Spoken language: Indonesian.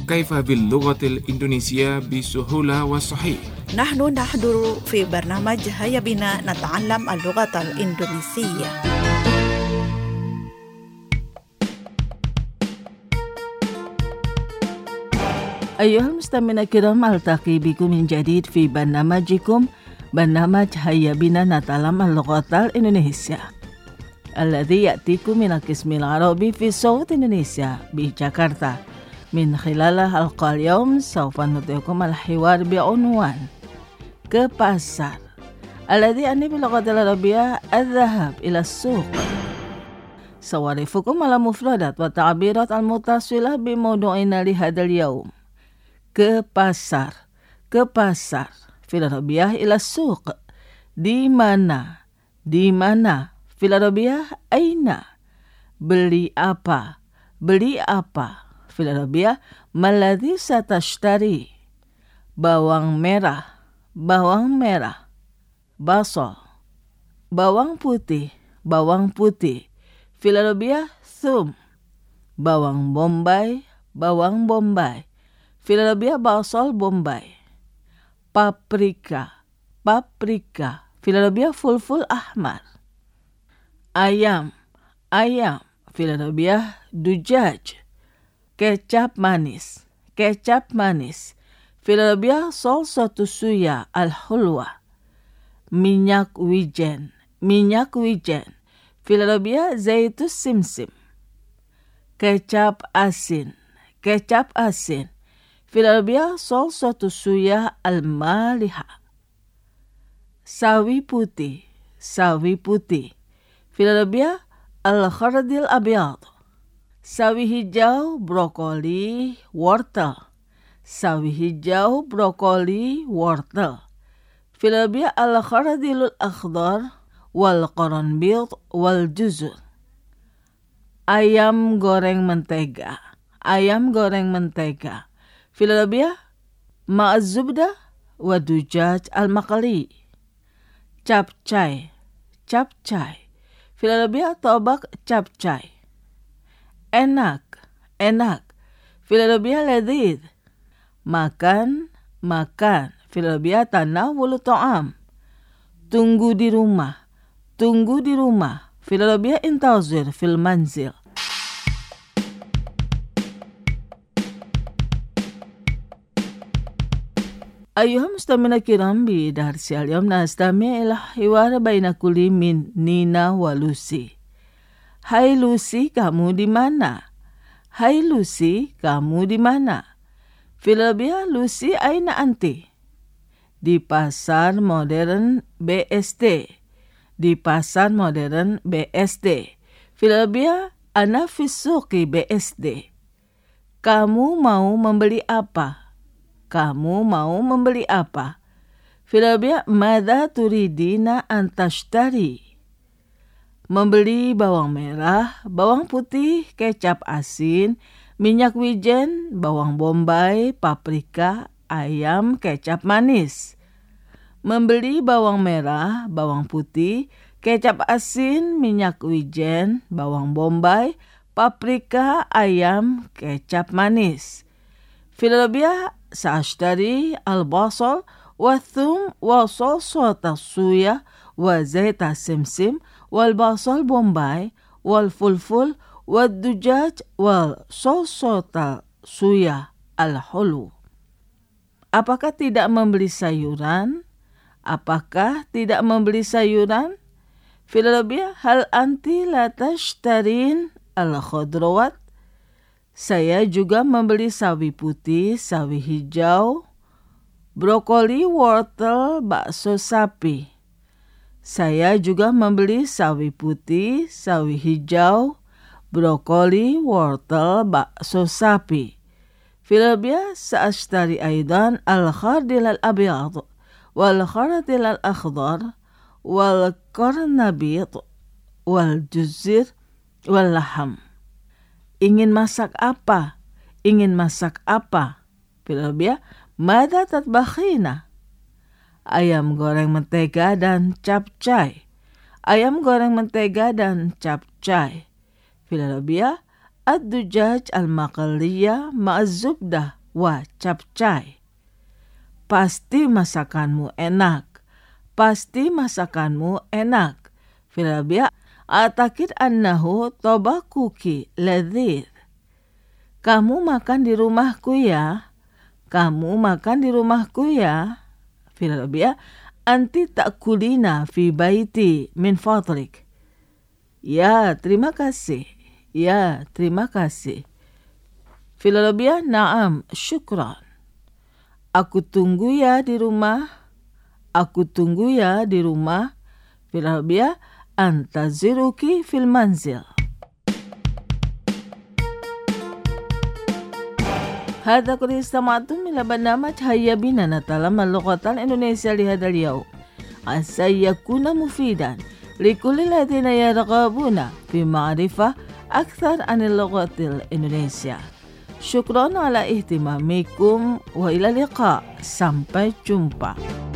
كيف باللغة الإندونيسية بسهولة وصحيح؟ نحن نحضر في برنامج هيا بنا نتعلم اللغة الإندونيسية. أيها المستمعون الكرام، ألتقي بكم من جديد في برنامجكم برنامج هيا بنا نتعلم اللغة الإندونيسية الذي يأتيكم من القسم العربي في صوت إندونيسيا بجاكرتا. من خلال حلقة اليوم سوف نطيعكم الحوار بعنوان كباسار الذي يعني باللغة العربية الذهاب إلى السوق. سأعرفكم على مفردات والتعبيرات المتصلة بموضوعنا لهذا اليوم. كباسار في العربية إلى السوق. Di mana في العربية أين. beli apa في العربية ما الذي ستشتري. bawang merah basol. bawang putih في العربية ثوم. bawang bombay في العربية basol bombay. paprika في العربية فلفل أحمر. ayam في العربية دجاج. kecap manis في العربية صلصة الصويا الحلوة. minyak wijen في العربية زيت السمسم. kecap asin في العربية صلصة الصويا المالحة. sawi putih في العربية الخردل الأبيض. sawi hijau brokoli wortel. في العربية الخردل الأخضر والقرنبيط والجزر. ayam goreng mentega في العربية مع الزبدة ودجاج المقلي. capcay في العربية طبق capcay. enak في العربية لذيذ. makan في العربية تناول الطعام. tunggu di rumah في العربية انتظر في المنزل. أيها المستمعون الكرام، بدرس اليوم نستمع إلى حوار بين كل من نينا ولوسي. Hai Lucy, kamu di mana? في العربية Lucy أين أنت؟ di pasar modern BSD. في العربية أنا في السوق BSD. kamu mau membeli apa? في العربية ماذا تريدين أن تشتري؟ membeli bawang merah, bawang putih, kecap asin, minyak wijen, bawang bombay, paprika, ayam, kecap manis. membeli bawang merah, bawang putih, kecap asin, minyak wijen, bawang bombay, paprika, ayam, kecap manis. في العربية سأشتري البصل والثوم وصلصة الصويا وزيت السمسم والبصل بومباي والفلفل والدجاج وصلصة الصويا الحلو. Apakah tidak membeli sayuran? في العربية هل أنت لا تشترين الخضروات؟ Saya juga membeli sawi putih, sawi hijau, brokoli, wortel, bakso sapi. Saya juga membeli sawi putih, sawi hijau, brokoli, wortel, bakso sapi. في العربية سأشتري أيضا الخردل الأبيض والخردل الأخضر والقرنبيط والجزر واللحم. ingin masak apa? في العربية ماذا تطبخين؟ ayam goreng mentega dan capcay. في العربية الدجاج المقلية مع الزبدة wa capcay. Pasti masakanmu enak. Pasti masakanmu enak. في الرابع أعتقد أنه طبخك لذيذ. Kamu makan di rumahku ya. Kamu makan di rumahku ya. في الرابع أنت تأكلين في بيتي من فضلك. Ya, terima kasih. Ya, terima kasih. في الرابع نعم شكرا. Aku tunggu ya di rumah. Aku tunggu ya di rumah. في الرابع أنتظرك في المنزل. هذا قد استمعتم إلى برنامج هيا بنا نتعلم اللغة الإندونيسية لهذا اليوم. عسى يكون مفيدا لكل الذين يرغبون في معرفة أكثر عن اللغة الإندونيسية. شكرا على اهتمامكم وإلى اللقاء. Sampai jumpa.